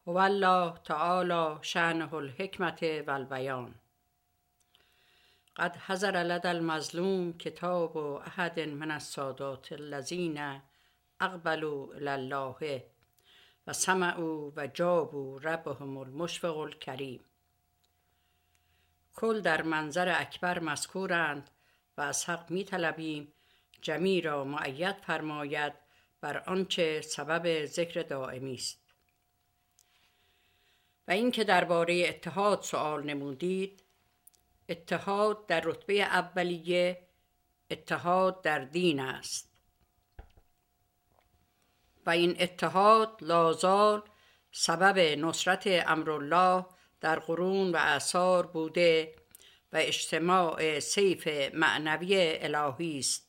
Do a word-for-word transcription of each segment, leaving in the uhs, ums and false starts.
هو الله تعالی شأنه الحکمت و البیان. قد حضر لدى المظلوم کتاب احد من السادات الذین اقبلوا الی الله و سمعوا و جابوا ربهم المشفق الکریم. کل در منظر اکبر مذکورند و از حق می طلبیم جمیع را مؤید فرماید بر آنچه سبب ذکر دائمی است. و اینکه درباره اتحاد سؤال نمودید، اتحاد در رتبه اولیه اتحاد در دین است و این اتحاد لازال سبب نصرت امرالله در قرون و اعصار بوده و اجتماع سیف معنوی الهی است.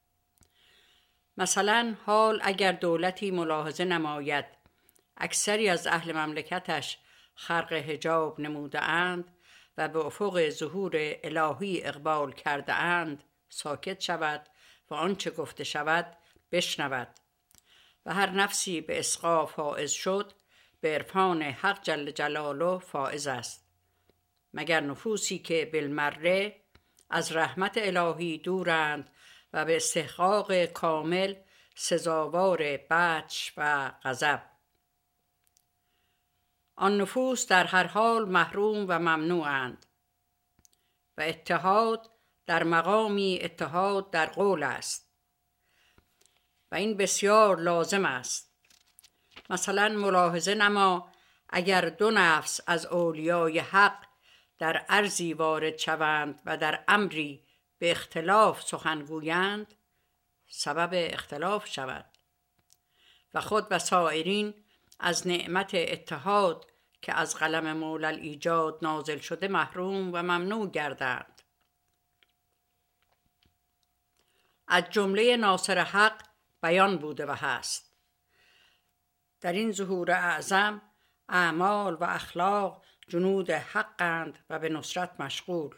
مثلا حال اگر دولتی ملاحظه نماید اکثری از اهل مملکتش خرق حجاب نموده اند و به افق ظهور الهی اقبال کرده اند، ساکت شود و آنچه گفته شود بشنود و هر نفسی به اسقاف فائز شد به عرفان حق جل جلاله فائز است، مگر نفوسی که بالمره از رحمت الهی دورند و به استحقاق کامل سزاوار بطش و غضب. آن نفوس در هر حال محروم و ممنوعند و اتحاد در مقامی اتحاد در قول است و این بسیار لازم است. مثلا ملاحظه نما اگر دو نفس از اولیای حق در عرضی وارد شوند و در امری به اختلاف سخنگویند، سبب اختلاف شود و خود و سایرین از نعمت اتحاد که از قلم مولا الایجاد نازل شده محروم و ممنوع گردند. از جمله ناصر حق بیان بوده و هست. در این ظهور اعظم اعمال و اخلاق جنود حقند و به نصرت مشغول.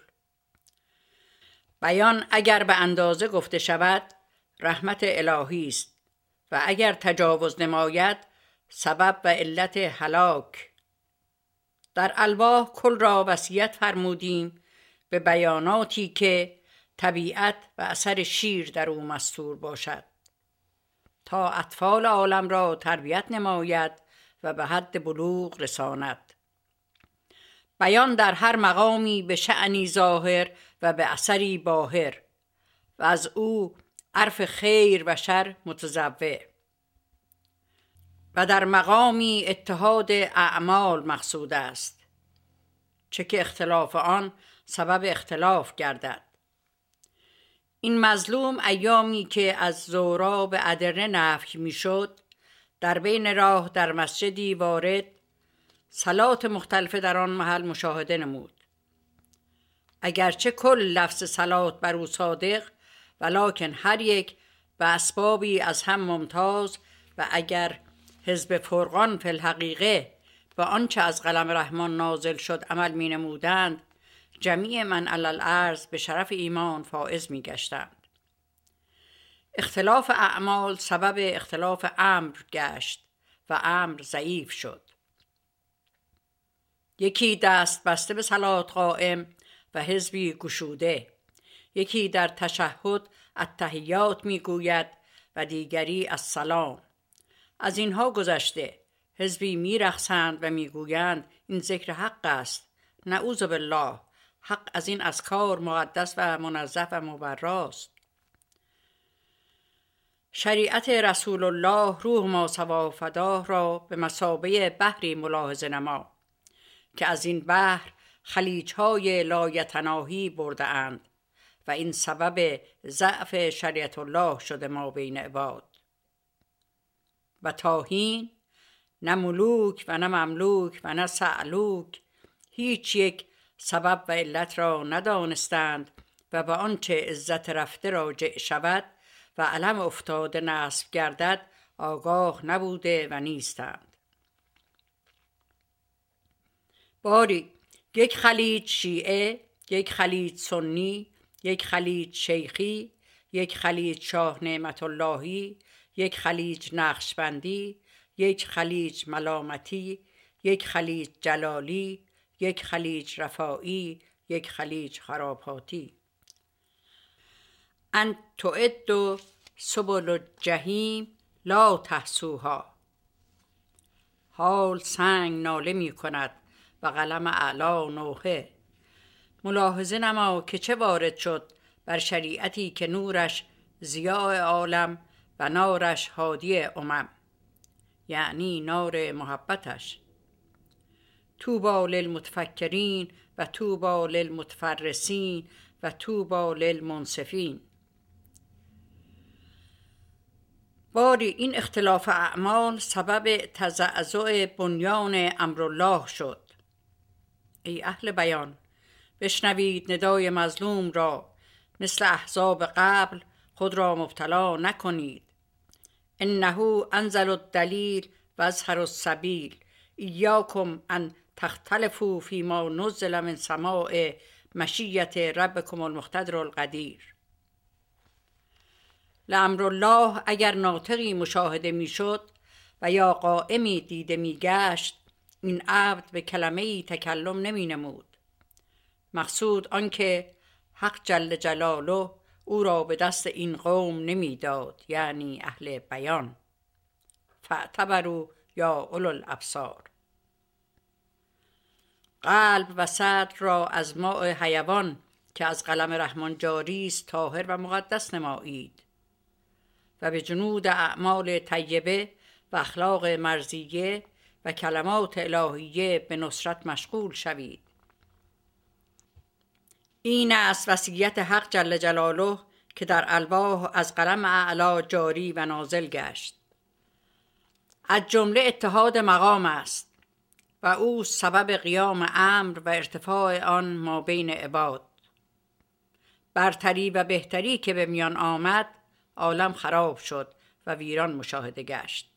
بیان اگر به اندازه گفته شود رحمت الهی است و اگر تجاوز نماید سبب و علت هلاک. در الواح کل را وصیت فرمودیم به بیاناتی که طبیعت و اثر شیر در او مستور باشد تا اطفال عالم را تربیت نماید و به حد بلوغ رساند. بیان در هر مقامی به شأنی ظاهر و به اثری باهر و از او عرف خیر و شر متضوع و در مقامی اتحاد اعمال مقصود است، چه که اختلاف آن سبب اختلاف گردد. این مظلوم ایامی که از زورا به ادرنه نفی می شد در بین راه در مسجدی وارد صلات مختلفه در آن محل مشاهده نمود. اگرچه کل لفظ صلات بر او صادق ولکن هر یک به اسبابی از هم ممتاز و اگر حزب فرقان فی الحقیقه به آنچه از قلم رحمان نازل شد عمل می نمودند، جمیع من علی الارض به شرف ایمان فائز می گشتند. اختلاف اعمال سبب اختلاف امر گشت و امر ضعیف شد. یکی دست بسته به صلات قائم و حزبی گشوده، یکی در تشهد التحیات می گوید و دیگری السلام. از اینها گذشته حزبی می رقصند و می گویند این ذکر حق است. نعوذ بالله، حق از این اذکار مقدس و منزه و مبراست. شریعت رسول الله روح ما سوا فداه را به مثابه بحری ملاحظه نما که از این بحر خلیج‌های لایتناهی برده اند و این سبب ضعف شریعت الله شده ما بین عباد. و تاهین نه ملوک و نه مملوک و نه سعلوک هیچ یک سبب و علت را ندانستند و به آنچه عزت رفته راجع شود و علم افتاده نصب گردد آگاه نبوده و نیستند. باری یک خلیج شیعه، یک خلیج سنی، یک خلیج شیخی، یک خلیج شاه نعمت اللهی، یک خلیج نقشبندی، یک خلیج ملامتی، یک خلیج جلالی، یک خلیج رفاعی، یک خلیج خراباتی. ان تعد سبل الجحیم لا تحصوها. حال سنگ ناله می کند و قلم اعلی نوحه. ملاحظه نما که چه وارد شد بر شریعتی که نورش ضیاء عالم و نارش هادی امم، یعنی نار محبتش. طوبی للمتفکرین و طوبی للمتفرسین و طوبی للمنصفین. باری این اختلاف اعمال سبب تزعزع بنیان امرالله شد. ای اهل بیان، بشنوید ندای مظلوم را، مثل احزاب قبل خود را مبتلا نکنید. انه انزل الدلیل و اظهر السبیل، ایاکم ان تختلفوا فیما نزل من سماع مشیت ربکم المقتدر القدیر. لامرالله اگر ناطقی مشاهده میشد و یا قائمی دیده میگشت، این عبد به کلمه‌ای تکلم نمی نمود. مقصود آنکه حق جل جلاله او را به دست این قوم نمیداد، یعنی اهل بیان. فاعتبروا یا اولو الابصار. قلب و صدر را از ماء حیوان که از قلم رحمان جاری است طاهر و مقدس نمایید و به جنود اعمال طیبه و اخلاق مرضیه و کلمات الهیه به نصرت مشغول شوید. این است وصیت حق جل جلاله که در الواح از قلم اعلی جاری و نازل گشت. از جمله اتحاد مقام است و او سبب قیام امر و ارتفاع آن ما بین عباد. برتری و بهتری که به میان آمد، عالم خراب شد و ویران مشاهده گشت.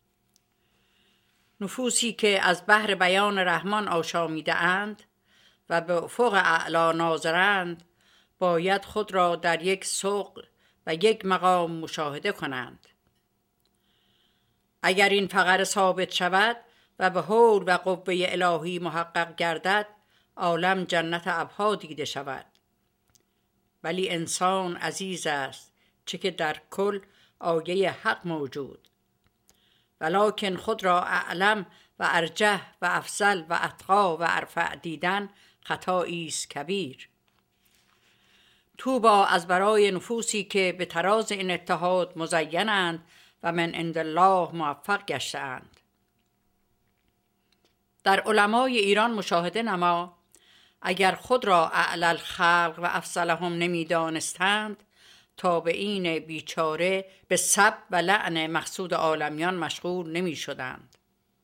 نفوسی که از بحر بیان رحمان آشامیده اند و به افق اعلی ناظرند، باید خود را در یک ثقل و یک مقام مشاهده کنند. اگر این فقر ثابت شود و به حول و قوه الهی محقق گردد، عالم جنت ابها دیده شود. ولی انسان عزیز است، چه که در کل آیه حق موجود، ولکن خود را اعلم و ارجح و افضل و اتقا و ارفع دیدن خطایی است کبیر. طوبی از برای نفوسی که به تراز این اتحاد مزینند و من عند الله موفق گشتند. در علمای ایران مشاهده نما، اگر خود را اعلی الخلق و افضلهم نمی دانستند، تابعین بیچاره به سب و لعن مقصود عالمیان مشغول نمی شدند.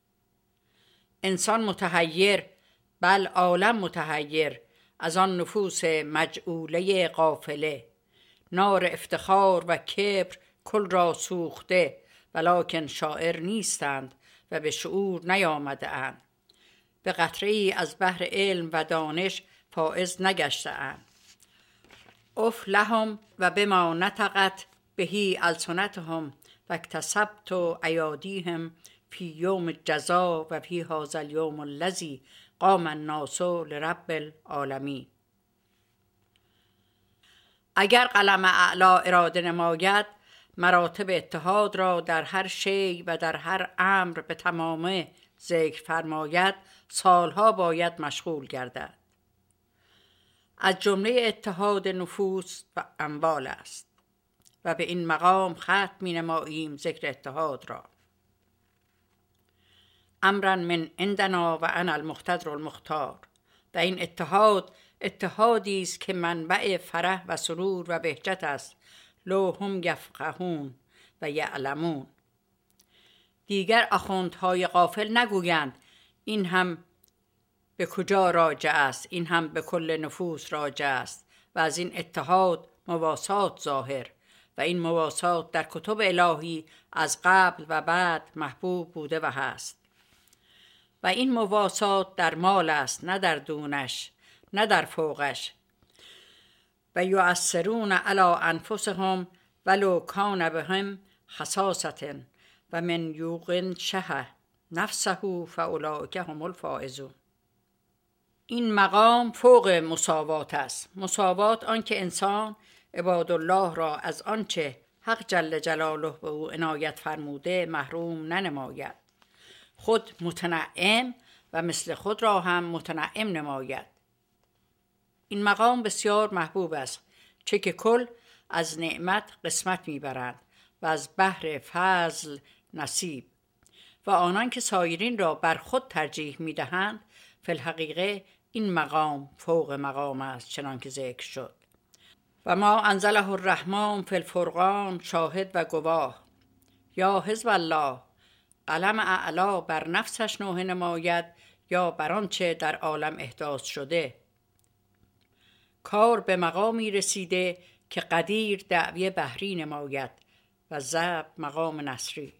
انسان متحیر، بل عالم متحیر از آن نفوس مجعوله غافله. نار افتخار و کبر کل را سوخته، ولکن شاعر نیستند و به شعور نیامده اند. به قطره ای از بحر علم و دانش فائز نگشته اند. اف لهم و بما نطقت بهی السنتهم و اکتسبت ایادیهم فی یوم الجزا و فی هذا الیوم الذی قام الناس لرب العالمین. اگر قلم اعلی اراده نماید، مراتب اتحاد را در هر شیء و در هر امر به تمامه ذکر فرماید، سالها باید مشغول گردد. از جمله اتحاد نفوس و اموال است و به این مقام ختم می نماییم ذکر اتحاد را. امرا من عندنا و انا المقتدر المختار. و این اتحاد اتحادی است که منبع فرح و سرور و بهجت است. لو هم یفقهون و یعلمون. دیگر آخوندهای غافل نگویند این هم به کجا راجع است، این هم به کل نفوس راجع است و از این اتحاد مواسات ظاهر و این مواسات در کتب الهی از قبل و بعد محبوب بوده و هست. و این مواسات در مال است، نه در دونش، نه در فوقش. و یؤثرون علی انفسهم ولو کان بهم خصاصة و من یوقن شه نفسه فاولئک هم الفائزون. این مقام فوق مساوات است. مساوات آنکه انسان عبادالله را از آنچه حق جل جلاله به او عنایت فرموده محروم ننماید، خود متنعم و مثل خود را هم متنعم نماید. این مقام بسیار محبوب است، چه که کل از نعمت قسمت میبرند و از بحر فضل نصیب، و آنان که سایرین را بر خود ترجیح میدهند فی الحقیقه این مقام فوق مقام است، چنان که ذکر شد. و ما انزله الرحمن فی الفرقان شاهد و گواه. یا حزب الله، قلم اعلا بر نفسش نوحه نماید یا بر آنچه در عالم احداث شده. کار به مقامی رسیده که قدیر دعوی بحری نماید و ضرب مقام نصری.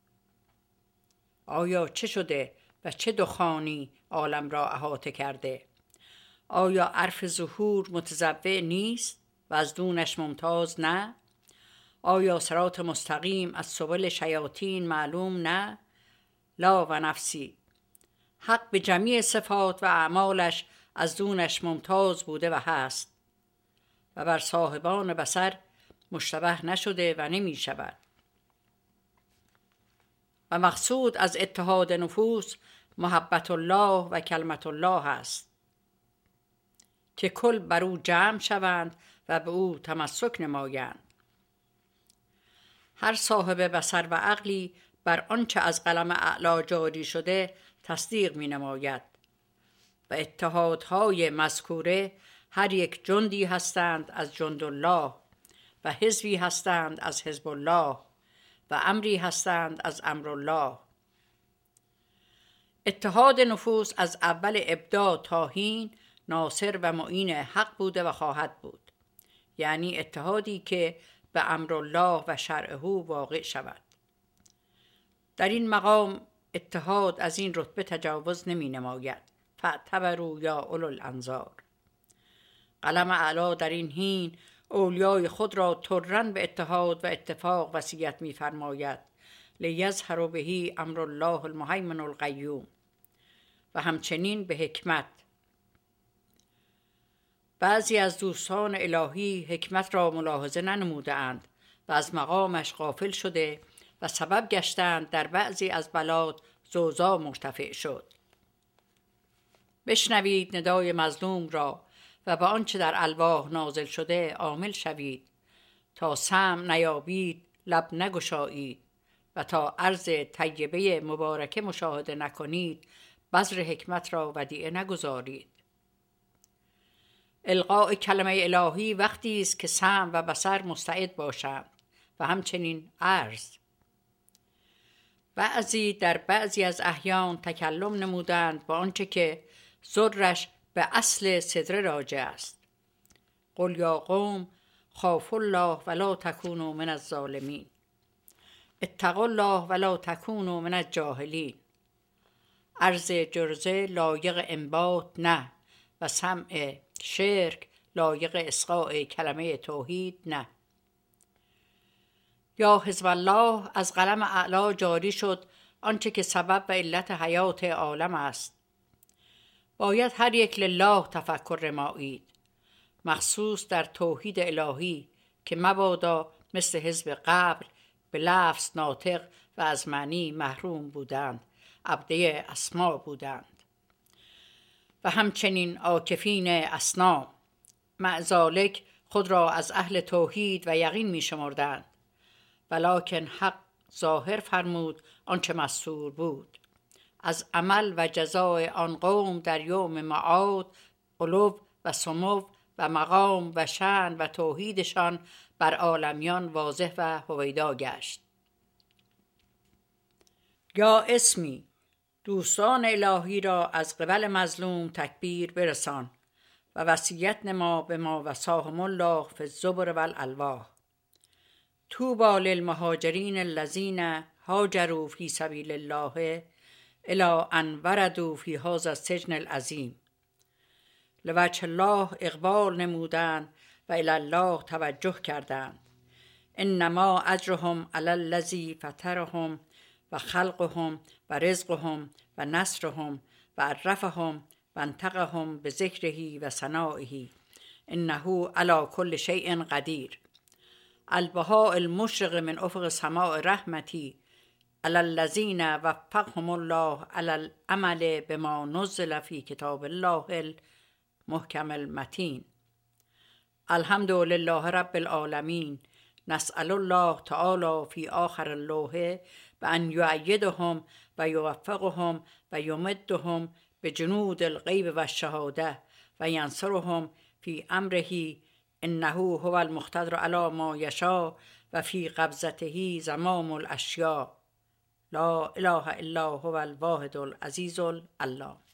آیا چه شده و چه دخانی عالم را احاطه کرده؟ آیا عرف ظهور متزوع نیست و از دونش ممتاز نه؟ آیا صراط مستقیم از سبل شیاطین معلوم نه؟ لا و نفسی، حق به جمیع صفات و اعمالش از دونش ممتاز بوده و هست و بر صاحبان بصر مشتبه نشده و نمی شود. و مقصود از اتحاد نفوس محبت الله و کلمت الله است که کل بر او جمع شوند و به او تمسک نمایند. هر صاحب بصر و عقلی بر آنچه از قلم اعلی جاری شده تصدیق می نماید و اتحادهای مذکوره هر یک جندی هستند از جند الله و حزبی هستند از حزب الله و امری هستند از امر الله. اتحاد نفوس از اول ابدا تا حین ناصر و معین حق بوده و خواهد بود، یعنی اتحادی که به امر الله و شرعه واقع شود. در این مقام اتحاد از این رتبه تجاوز نمی نماید. فاعتبروا یا اولو الانظار. قلم اعلی در این حین اولیای خود را ترن به اتحاد و اتفاق وصیت می فرماید لیظهر به امر الله المهیمن القیوم. و همچنین به حکمت. بعضی از دوستان الهی حکمت را ملاحظه ننموده اند و از مقامش غافل شده و سبب گشتند در بعضی از بلاد زوزا مرتفع شد. بشنوید ندای مظلوم را و به آنچه در الواح نازل شده عامل شوید، تا سمع نیابید لب نگشایید و تا عرض طیبه مبارکه مشاهده نکنید بذر حکمت را ودیعه نگذارید. القاء کلمه الهی وقتی است که سمع و بصر مستعد باشند و همچنین عرض. بعضی در بعضی از احیان تکلم نمودند با آنچه که ضرش به اصل صدر راجع است. قل یا قوم خافوا الله ولا تکونوا من الظالمین، اتقوا الله ولا تکونوا من الجاهلین. عرض جرزه لایق انبات نه و سمع شرک لایق اسقاء کلمه توحید نه. یا حزب الله، از قلم اعلی جاری شد آنچه که سبب و علت حیات عالم است. باید هر یک لله تفکر نمایید، مخصوص در توحید الهی که مبادا مثل حزب قبل به لفظ ناطق و از معنی محروم بودند، عبده اسما بودند و همچنین عاکفین اصنام، مع ذالک خود را از اهل توحید و یقین می شمردند، ولکن حق ظاهر فرمود آنچه مستور بود. از عمل و جزای آن قوم در یوم معاد علو و سمو و مقام و شأن و توحیدشان بر عالمیان واضح و هویدا گشت. یا اسمی، دوستان الهی را از قبل مظلوم تکبیر برسان و وصیت نما به ما وصاهم الله فی الزبر و الالواح. طوبی للمهاجرین الذین هاجروا فی سبیل الله الی ان وردوا فی هذا السجن العظیم. لوجه الله اقبال نمودند و الی الله توجه کردند. انما اجرهم علی الذی فطرهم و خلقهم و رزقهم و نصرهم و عرفهم و انطقهم بذکره و ثنائه انه علی کل شیء قدیر. البهاء المشرق من افق سماء رحمتی علی الذین وفقهم الله علی العمل بما نزل فی کتاب الله المحکم المتین. الحمد لله رب العالمین. نسأل الله تعالی فی آخر اللوح بأن یؤیدهم و یوفقهم و یمدهم بجنود الغیب و الشهاده و ینصرهم فی امره انه هو المقتدر علی ما یشاء و فی قبضته زمام الاشیاء. لا اله الا هو الواحد العزیز العلام.